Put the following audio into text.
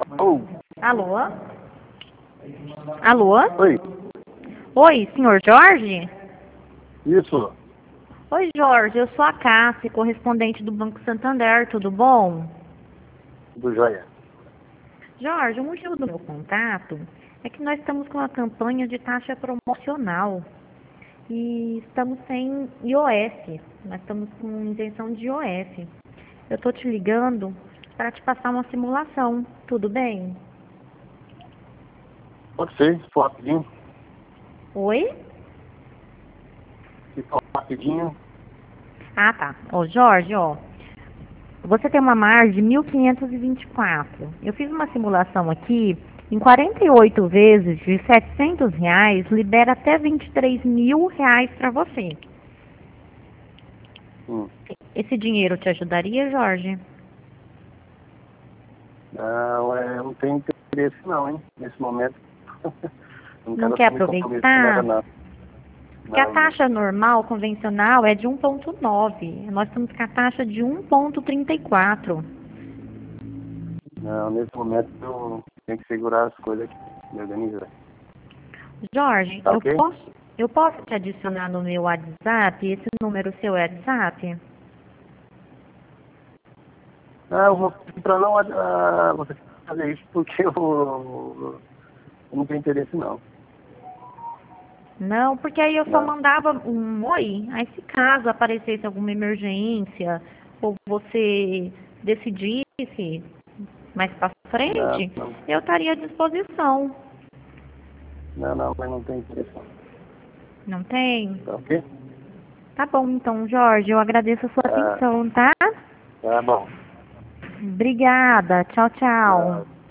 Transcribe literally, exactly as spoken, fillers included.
Alô? Alô? Alô? Oi, Oi, senhor Jorge? isso, Oi, Jorge, eu sou a Cássia, correspondente do Banco Santander, tudo bom? do Joia. Jorge, o motivo do meu contato é que nós estamos com uma campanha de taxa promocional e estamos sem I O F, nós estamos com isenção de I O F. Eu estou te ligando para te passar uma simulação, tudo bem? Pode ser, se for rapidinho. Oi? Se for rapidinho. Ah, tá. Ô, Jorge, ó, você tem uma margem de mil quinhentos e vinte e quatro. Eu fiz uma simulação aqui, em quarenta e oito vezes de setecentos reais, libera até vinte e três mil reais para você. Hum. Esse dinheiro te ajudaria, Jorge? Não, é, eu não tenho interesse não, hein, nesse momento. não Não quero quer assumir compromisso com aproveitar? nada, não. Porque a Não, não. taxa normal, convencional, é de um vírgula nove. Nós estamos com a taxa de um vírgula trinta e quatro. Não, nesse momento eu tenho que segurar as coisas aqui, me organizar. Jorge, Tá eu ok? posso, eu posso te adicionar no meu WhatsApp? Esse número seu é WhatsApp? Ah, eu vou pedir pra não ah, você fazer isso porque eu, eu não tenho interesse não. Não, porque aí eu só Não, mandava um oi. Aí se caso aparecesse alguma emergência ou você decidisse mais para não, frente, não, eu estaria à disposição. não, não, mas não tenho interesse não. Não tem? Tá ok? Tá bom, então, Jorge, eu agradeço a sua Ah, atenção, tá? tá bom. Obrigada. Tchau, tchau. Ah,